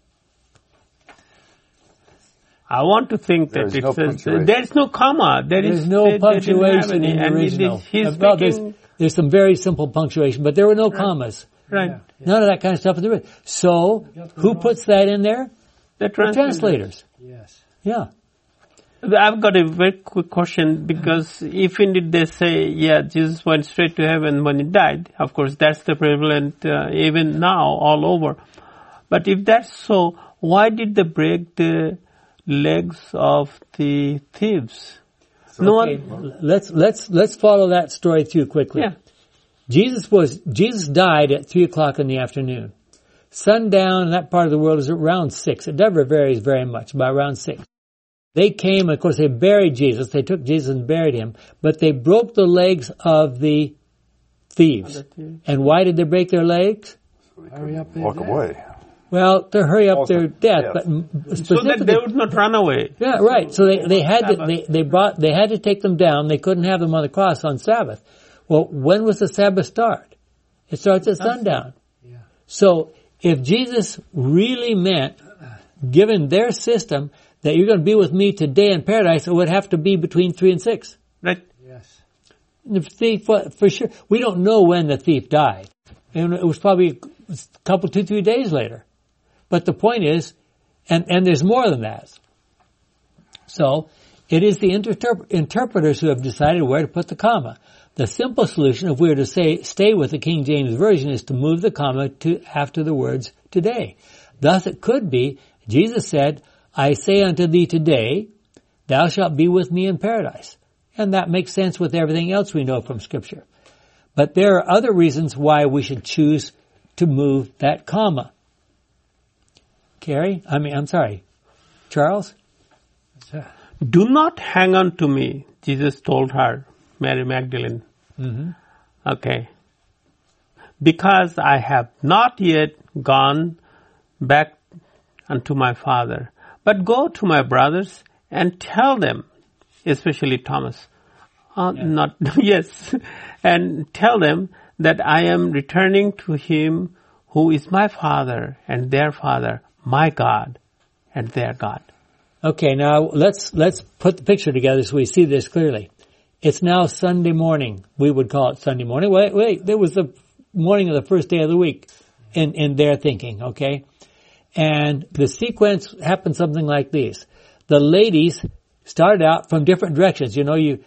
I want to think that There's it no says, punctuation. there's no comma. There There's is, no they- they didn't have punctuation any, in the and it original. is- He's well, there's, speaking, there's some very simple punctuation, but there were no commas. right. Yeah. None of that kind of stuff in the original. So, who puts that in there? The The translators. translators. Yes. Yeah. I've got a very quick question, because if indeed they say, yeah, Jesus went straight to heaven when he died, of course that's the prevalent uh, even now all over. But if that's so, why did they break the legs of the thieves? No Okay, one, let's let's let's follow that story through quickly. yeah, Jesus was Jesus died at three o'clock in the afternoon. Sundown in that part of the world is around six. It never varies very much, by around six. They came, of course, they buried Jesus. They took Jesus and buried him, but they broke the legs of the thieves. Of the thieves. And why did they break their legs? Hurry up there. Walk away. Well, to hurry up their Also, death, death. but m- so that specifically, they would not run away. yeah, right. So they, they had to, they, they brought, they had to take them down. They couldn't have them on the cross on Sabbath. Well, when was the Sabbath start? It starts at sundown. Yeah. So if Jesus really meant, given their system, that you're going to be with me today in paradise, it would have to be between three and six. Right. Yes. The thief, for, for sure, we don't know when the thief died. And it was probably a couple, two, three days later. But the point is, and, and there's more than that. So, it is the interpre- interpreters who have decided where to put the comma. The simple solution, if we were to say, stay with the King James Version, is to move the comma to after the words today. Thus it could be, Jesus said, I say unto thee today, thou shalt be with me in paradise. And that makes sense with everything else we know from Scripture. But there are other reasons why we should choose to move that comma. Carrie? I mean, I'm sorry. Charles? So, Do not hang on to me, Jesus told her, Mary Magdalene. Mm-hmm. Okay. because I have not yet gone back unto my Father. But go to my brothers and tell them, especially Thomas, uh, yeah. not, yes, and tell them that I am returning to him who is my Father and their Father, my God and their God. Okay, now let's, let's put the picture together so we see this clearly. It's now Sunday morning. We would call it Sunday morning. Wait, wait, there was the morning of the first day of the week in, in their thinking, okay? And the sequence happened something like this. The ladies started out from different directions. You know, you,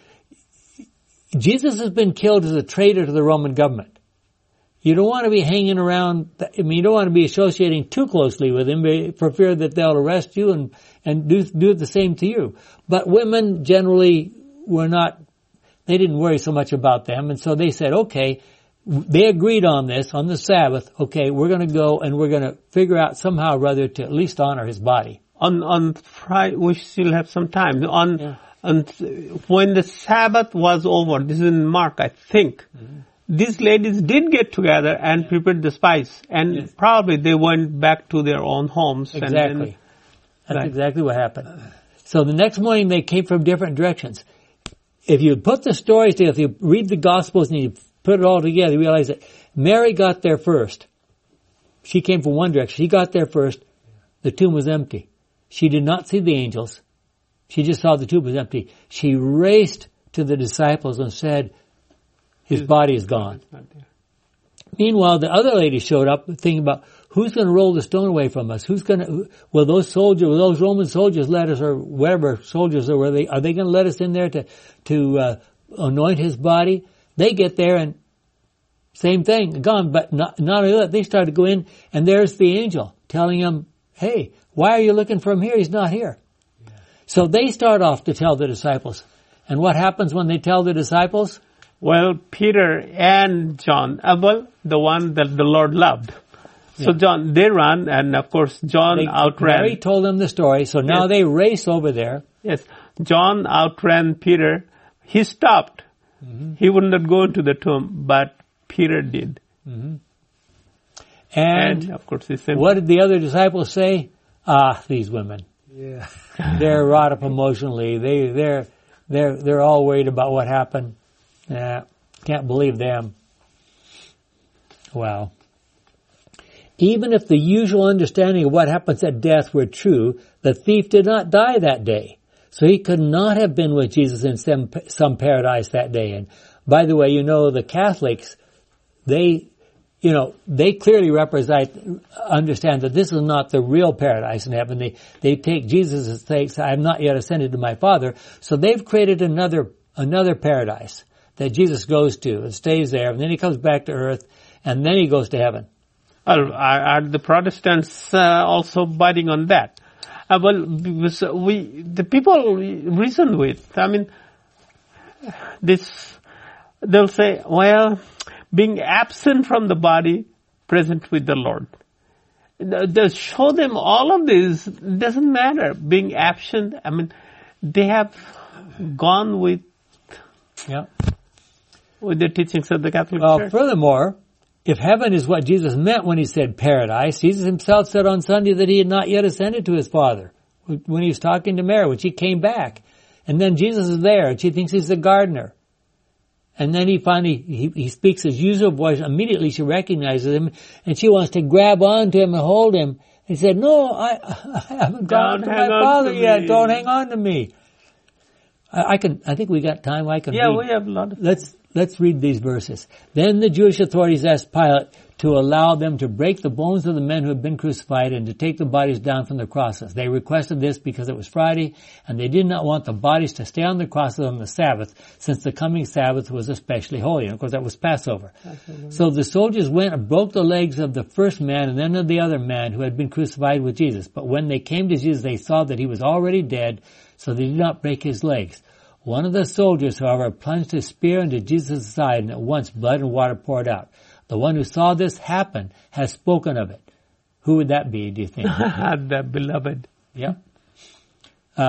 Jesus has been killed as a traitor to the Roman government. You don't want to be hanging around, I mean, you don't want to be associating too closely with him for fear that they'll arrest you and, and do, do the same to you. But women generally were not, they didn't worry so much about them. And so they said, okay, they agreed on this, on the Sabbath, okay, we're going to go and we're going to figure out somehow or other to at least honor his body. On, on Friday, we still have some time. On, yeah. on, when the Sabbath was over, this is in Mark, I think, mm-hmm. these ladies did get together and yeah. prepared the spice. And yes. probably they went back to their own homes. Exactly. And then, That's right. exactly what happened. So the next morning they came from different directions. If you put the stories together, if you read the Gospels and you put it all together, you realize that Mary got there first. She came from one direction. She got there first. The tomb was empty. She did not see the angels. She just saw the tomb was empty. She raced to the disciples and said, his body is gone. Meanwhile, the other lady showed up thinking about, who's going to roll the stone away from us? Who's going to, will those soldiers, will those Roman soldiers let us, or whatever soldiers are, were they, are they going to let us in there to, to, uh, anoint his body? They get there and same thing, gone. But not, not only that, they started to go in and there's the angel telling them, hey, why are you looking for him here? He's not here. Yeah. So they start off to tell the disciples. And what happens when they tell the disciples? Well, Peter and John, uh, well, the one that the Lord loved. So yeah. John, they run, and of course John they, outran. Mary told them the story, so now yes. they race over there. Yes, John outran Peter. He stopped. Mm-hmm. He would not go into the tomb, but Peter did. Mm-hmm. And, and of course, he said, what did the other disciples say? Ah, these women. Yeah, they're wrought up emotionally. They, they're, they're, they're all worried about what happened. Yeah, can't believe them. Wow. Even if the usual understanding of what happens at death were true, the thief did not die that day. So he could not have been with Jesus in some, some paradise that day. And by the way, you know, the Catholics, they, you know, they clearly represent, understand that this is not the real paradise in heaven. They, they take Jesus and say, I have not yet ascended to my Father. So they've created another, another paradise that Jesus goes to and stays there. And then he comes back to earth and then he goes to heaven. Are, are the Protestants uh, also biting on that? Uh, well, because we, the people reason with, I mean, this, they'll say, well, being absent from the body, present with the Lord. They show them all of this, doesn't matter. Being absent, I mean, they have gone with, yeah. with the teachings of the Catholic well, Church. Furthermore, if heaven is what Jesus meant when he said paradise, Jesus himself said on Sunday that he had not yet ascended to his Father when he was talking to Mary, when she came back. And then Jesus is there and she thinks he's the gardener. And then he finally, he, he speaks his usual voice. Immediately she recognizes him and she wants to grab onto him and hold him. He said, no, I, I haven't gone to my Father yet. Don't hang on to me. I, I can, I think we got time. I can Yeah, read. we have a lot of Let's, Let's read these verses. Then the Jewish authorities asked Pilate to allow them to break the bones of the men who had been crucified and to take the bodies down from the crosses. They requested this because it was Friday, and they did not want the bodies to stay on the crosses on the Sabbath, since the coming Sabbath was especially holy. And of course, that was Passover. Absolutely. So the soldiers went and broke the legs of the first man and then of the other man who had been crucified with Jesus. But when they came to Jesus, they saw that he was already dead, so they did not break his legs. One of the soldiers, however, plunged his spear into Jesus' side, and at once blood and water poured out. The one who saw this happen has spoken of it. Who would that be, do you think? The beloved. Yeah. Um,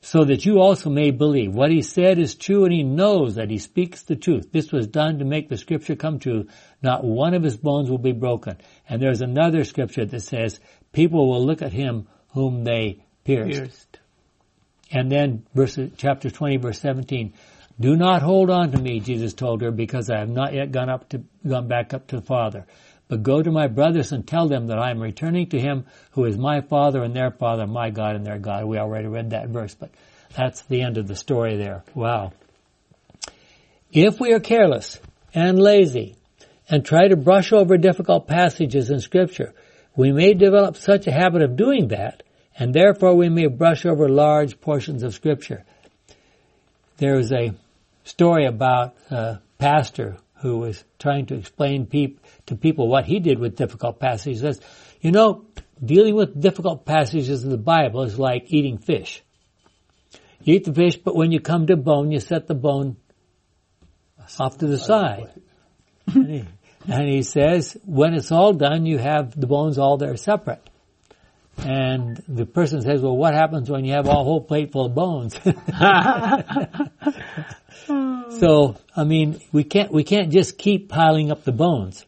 so that you also may believe. What he said is true, and he knows that he speaks the truth. This was done to make the scripture come true. Not one of his bones will be broken. And there's another scripture that says, people will look at him whom they pierced. pierced. And then verse, chapter twenty, verse seventeen, do not hold on to me, Jesus told her, because I have not yet gone up to, gone back up to the Father. But go to my brothers and tell them that I am returning to him who is my Father and their Father, my God and their God. We already read that verse, but that's the end of the story there. Wow. If we are careless and lazy and try to brush over difficult passages in Scripture, we may develop such a habit of doing that, and therefore we may brush over large portions of Scripture. There is a story about a pastor who was trying to explain peop- to people what he did with difficult passages. He says, you know, dealing with difficult passages in the Bible is like eating fish. You eat the fish, but when you come to bone, you set the bone off to the side. and, he, and he says, when it's all done, you have the bones all there separate. And the person says, well, what happens when you have a whole plate full of bones? So, I mean, we can't, we can't just keep piling up the bones.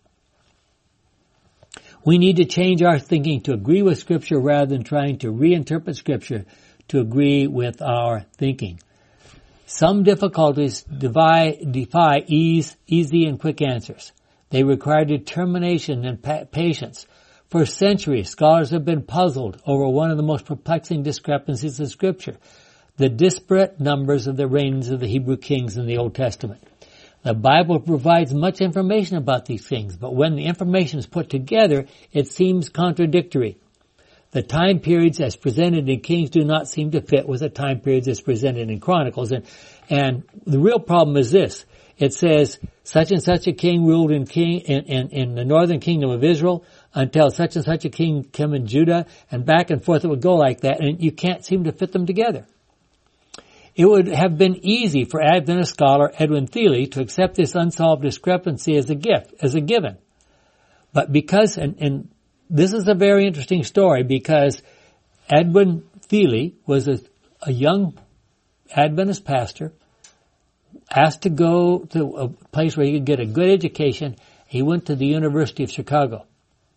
We need to change our thinking to agree with Scripture rather than trying to reinterpret Scripture to agree with our thinking. Some difficulties defy, defy ease, easy and quick answers. They require determination and pa- patience. For centuries, scholars have been puzzled over one of the most perplexing discrepancies in Scripture, the disparate numbers of the reigns of the Hebrew kings in the Old Testament. The Bible provides much information about these things, but when the information is put together, it seems contradictory. The time periods as presented in Kings do not seem to fit with the time periods as presented in Chronicles. And, and the real problem is this. It says, such and such a king ruled in, king, in, in, in the northern kingdom of Israel until such and such a king came in Judah, and back and forth it would go like that, and you can't seem to fit them together. It would have been easy for Adventist scholar Edwin Thiele to accept this unsolved discrepancy as a gift, as a given. But because, and, and this is a very interesting story, because Edwin Thiele was a, a young Adventist pastor, asked to go to a place where he could get a good education. He went to the University of Chicago.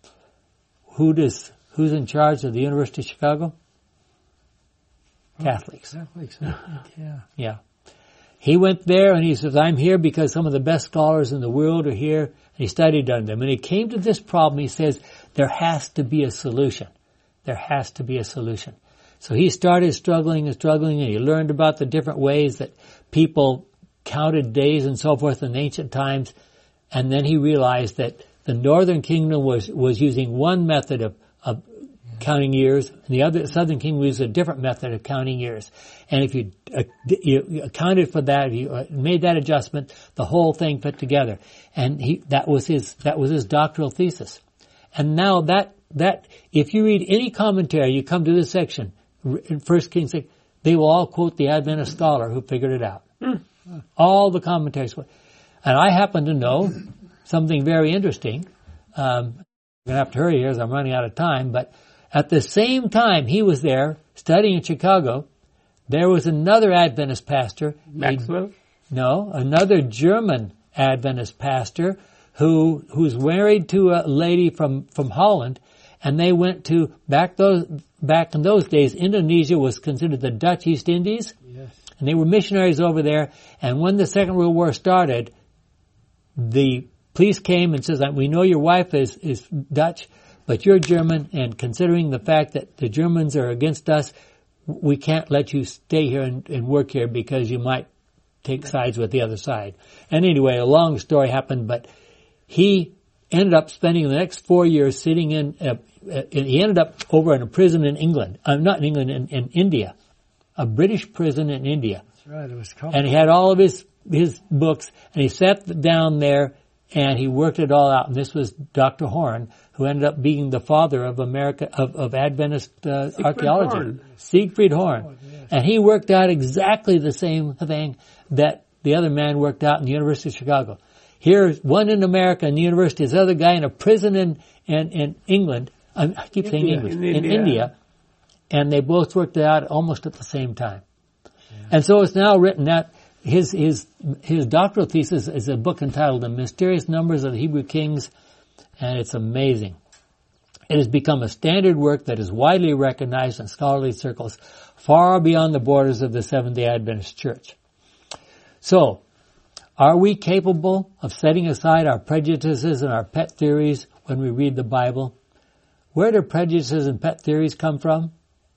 Who does, who's in charge of the University of Chicago? Catholics. Catholics, yeah. Yeah. He went there and he says, I'm here because some of the best scholars in the world are here. And he studied under them. And he came to this problem. He says, there has to be a solution. There has to be a solution. So he started struggling and struggling, and he learned about the different ways that people counted days and so forth in ancient times. And then he realized that the northern kingdom was, was using one method of, of counting years, and the other southern kingdom used a different method of counting years. And if you, uh, you accounted for that, if you uh, made that adjustment, the whole thing fit together. And he, that was his, that was his doctoral thesis. And now that, that, if you read any commentary, you come to this section, in First Kings, they will all quote the Adventist scholar who figured it out. Mm. All the commentaries. And I happen to know something very interesting. Um, I'm going to have to hurry here as I'm running out of time, but at the same time he was there studying in Chicago, there was another Adventist pastor. Maxwell? A, no, another German Adventist pastor who who's married to a lady from, from Holland, and they went to, back those back in those days, Indonesia was considered the Dutch East Indies. Yes. And they were missionaries over there, and when the Second World War started, the police came and says, we know your wife is, is Dutch, but you're German, and considering the fact that the Germans are against us, we can't let you stay here and, and work here because you might take sides with the other side. And anyway, a long story happened, but he ended up spending the next four years sitting in, a, a, he ended up over in a prison in England, uh, not in England, in, in India, a British prison in India. That's right, it was and he had all of his, his books, and he sat down there and he worked it all out. And this was Doctor Horn, who ended up being the father of America, of, of Adventist uh, archaeology. Horn. Siegfried Horn. Oh, yes. And he worked out exactly the same thing that the other man worked out in the University of Chicago. Here's one in America in the university, this other guy in a prison in, in, in England. I keep saying India, English. in In India. India. And they both worked it out almost at the same time. And so it's now written that his his his doctoral thesis is a book entitled The Mysterious Numbers of the Hebrew Kings, and it's amazing. It has become a standard work that is widely recognized in scholarly circles far beyond the borders of the Seventh-day Adventist Church. So, are we capable of setting aside our prejudices and our pet theories when we read the Bible? Where do prejudices and pet theories come from?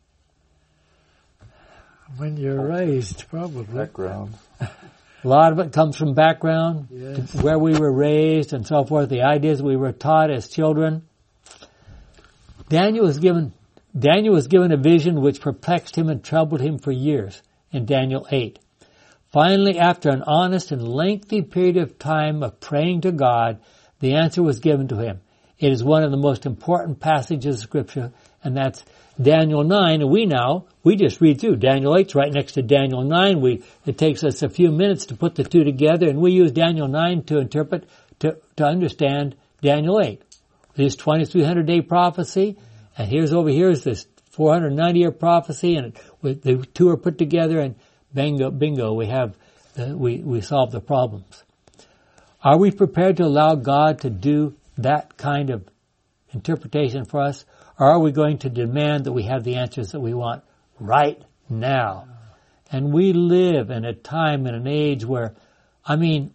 When you're raised, probably. Background. A lot of it comes from background, Yes. where we were raised and so forth, the ideas we were taught as children. Daniel was given, Daniel was given a vision which perplexed him and troubled him for years in Daniel eight. Finally, after an honest and lengthy period of time of praying to God, the answer was given to him. It is one of the most important passages of Scripture, and that's Daniel nine, and we now, we just read through. Daniel eight's right next to Daniel nine. We, it takes us a few minutes to put the two together, and we use Daniel nine to interpret, to, to understand Daniel eight. This twenty-three hundred day prophecy, and here's over here is this four hundred ninety year prophecy, and it, the two are put together, and bingo, bingo, we have, uh, we, we solve the problems. Are we prepared to allow God to do that kind of interpretation for us? Or are we going to demand that we have the answers that we want right now? And we live in a time and an age where, I mean,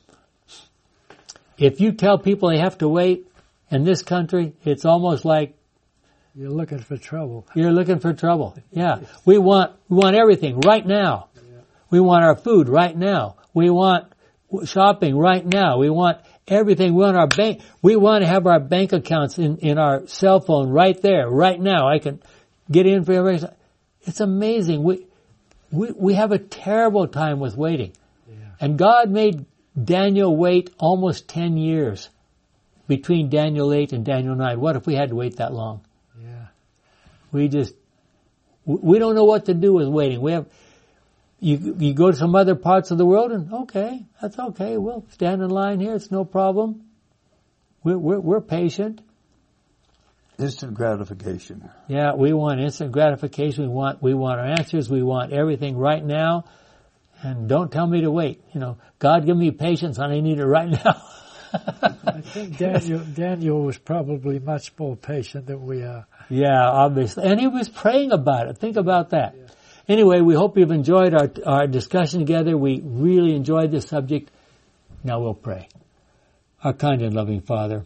if you tell people they have to wait in this country, it's almost like You're looking for trouble. you're looking for trouble. Yeah. We want, we want everything right now. We want our food right now. We want shopping right now. We want everything. We want our bank. We want to have our bank accounts in, in our cell phone right there, right now. I can get in for everything. It's amazing. We, we, we have a terrible time with waiting. Yeah. And God made Daniel wait almost ten years between Daniel eight and Daniel nine. What if we had to wait that long? Yeah. We just, we don't know what to do with waiting. We have, You you go to some other parts of the world and okay, that's okay. We'll stand in line here. It's no problem. We're we're, we're patient. Instant gratification. Yeah, we want instant gratification. We want we want our answers. We want everything right now. And don't tell me to wait. You know, God, give me patience, and I need it right now. I think Daniel Daniel was probably much more patient than we are. Yeah, obviously, and he was praying about it. Think about that. Yeah. Anyway, we hope you've enjoyed our our discussion together. We really enjoyed this subject. Now we'll pray. Our kind and loving Father,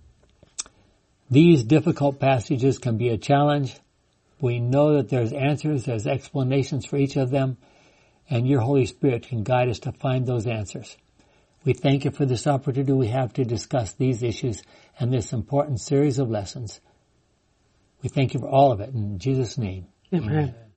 these difficult passages can be a challenge. We know that there's answers, there's explanations for each of them, and your Holy Spirit can guide us to find those answers. We thank you for this opportunity we have to discuss these issues and this important series of lessons. We thank you for all of it. In Jesus' name, Amen. amen.